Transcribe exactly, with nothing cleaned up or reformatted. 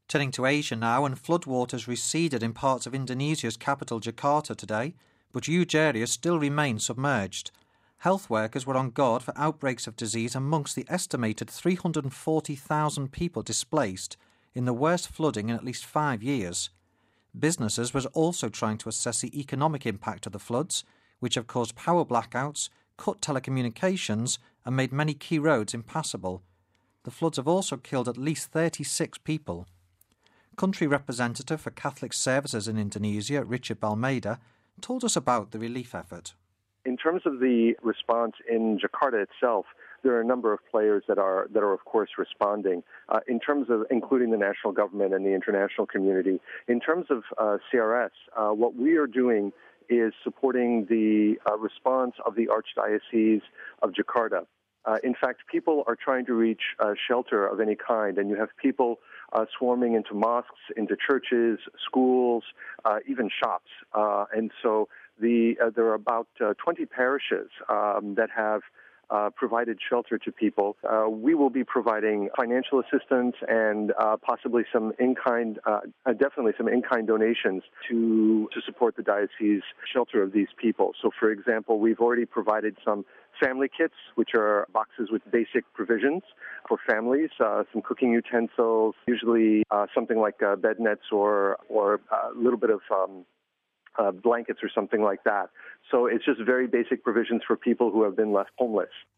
Turning to Asia now, and floodwaters receded in parts of Indonesia's capital Jakarta today, but huge areas still remain submerged. Health workers were on guard for outbreaks of disease amongst the estimated three hundred forty thousand people displaced in the worst flooding in at least five years. Businesses were also trying to assess the economic impact of the floods, which have caused power blackouts, cut telecommunications, and made many key roads impassable. The floods have also killed at least thirty-six people. Country Representative for Catholic Services in Indonesia, Richard Balmeda, told us about the relief effort. In terms of the response in Jakarta itself, there are a number of players that are, that are of course, responding, uh, in terms of including the national government and the international community. In terms of uh, C R S, uh, what we are doing is supporting the uh, response of the Archdiocese of Jakarta. Uh, in fact, people are trying to reach uh, shelter of any kind, and you have people uh, swarming into mosques, into churches, schools, uh, even shops. Uh, and so the uh, there are about uh, twenty parishes um, that have Uh, provided shelter to people. Uh, we will be providing financial assistance and uh, possibly some in-kind, uh, uh, definitely some in-kind donations to to support the diocese shelter of these people. So, for example, we've already provided some family kits, which are boxes with basic provisions for families, uh, some cooking utensils, usually uh, something like uh, bed nets or or a little bit of um, uh, blankets or something like that. So it's just very basic provisions for people who have been left homeless.